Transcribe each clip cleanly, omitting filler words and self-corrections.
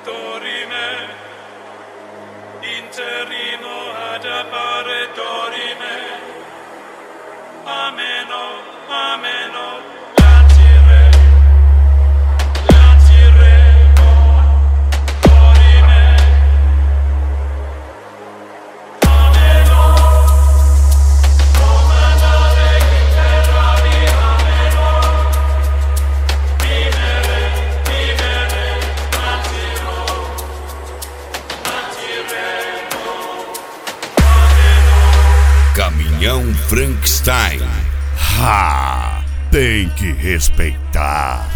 dorime, interrimo ad appare dorime, ameno, ameno, latiremo, dorime, ameno, comandare imperavi, ameno, vivere, vivere, latiremo, Caminhão Frankenstein. Ha! Tem que respeitar.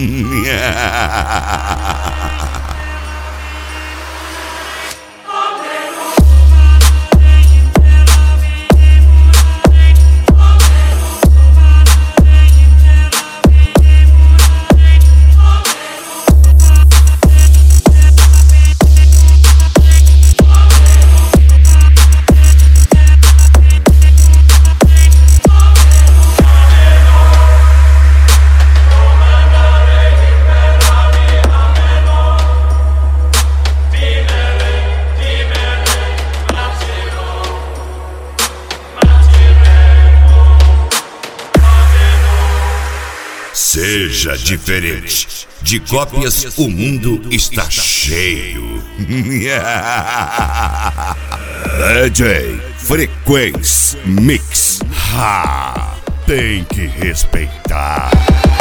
Seja diferente. De cópias o mundo está cheio. DJ Frequência Mix. Ha! Tem que respeitar.